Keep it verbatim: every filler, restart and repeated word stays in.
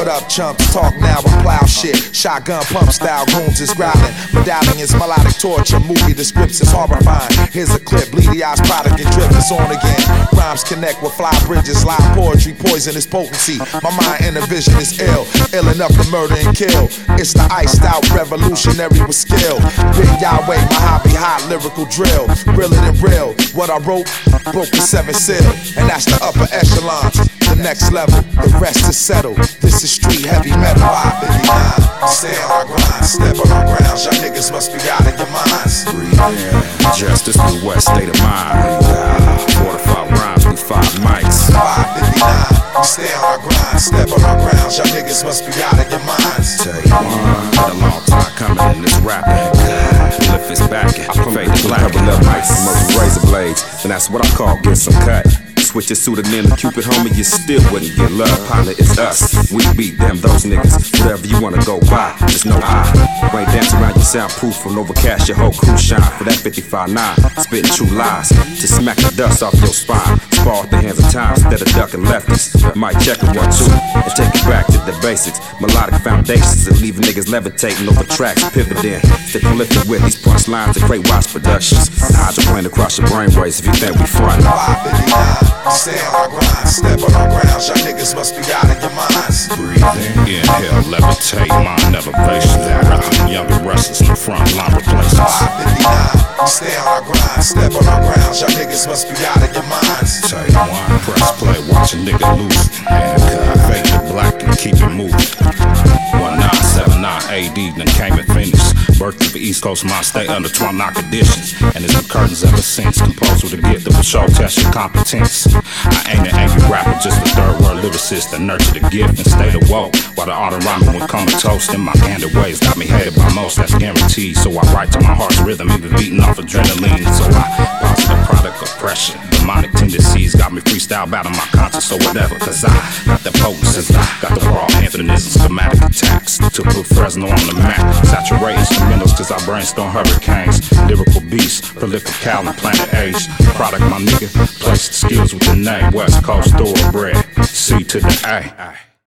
up, chumps? Talk now and plow shit. Shotgun pump style, goons is growling. Medallions, melodic torture, movie descriptions horrifying. Here's a clip, bleedy eyes, product and drip, it's on again. Rhymes connect with fly bridges, live poetry, poisonous potency. My mind and the vision is ill, ill enough to murder and kill. It's the iced out revolutionary with skill. Big Yahweh, my hobby, hot lyrical drill. Realer than real, what I wrote broke the seven seal. And that's the upper echelons, the next level, the rest is settled. This is street heavy metal. five fifty-nine, stay on our grind, step on our grounds. Y'all niggas must be out of your minds. Breathe in, justice through West state of mind. Forty-five rhymes through five mics. five fifty-nine, stay on our grind, step on our grounds. Y'all niggas must be out of your minds. Tell you one, been a long time coming in this rapping. Lift his back and fade to black. Couple of mics, most razor blades, and that's what I call get some cut. Switch your pseudonym to Cupid, homie, you still wouldn't get love. Partner, it's us. We beat them, those niggas. Whatever you wanna go by, just know I rain dance around your soundproof from overcast, your whole crew shine for that fifty-five nine. Spitting true lies to smack the dust off your spine. Spar with the hands of time instead of ducking lefties. Might check it one, two, and take it back to the basics. Melodic foundations and leaving niggas levitating over tracks, pivoting. Stay prolific with these punch lines and great Watts Productions. Hydroplane across your brainwaves if you think we front. five fifty-nine, stay on our grind, step on our grounds. Y'all niggas must be out of your minds. Breathe in, inhale, levitate, mind elevation. Rapping younger wrestlers in the front line replacements. five fifty-nine, stay on our grind, step on our grounds. Y'all niggas must be out of your minds. Tell you one, press play, watch a nigga lose. Handcuff, fade the black and keep it moving. one nine seven nine A D, then came and finished. Birth of the East Coast, my stay under twelve knock conditions. And it's the curtains ever since. Composed with a gift of a show, test your competence. I ain't an angry rapper, just a third world lyricist that nurtured the gift and stayed awoke. While the art of rhyming would come to toast, and my candid ways got me hated by most, that's guaranteed. So I write to my heart's rhythm, even beating off adrenaline. So I positive product of pressure. Demonic tendencies got me freestyle battling my conscience, so whatever. Cause I got the potency, got the raw infiniteism, schematic attacks to put Fresno on the map. Saturate instrumentals cause I brainstorm hurricanes. Lyrical beasts, prolific Cal and planet age. Product my nigga, place the skills with the name. West Coast thoroughbred, C to the A.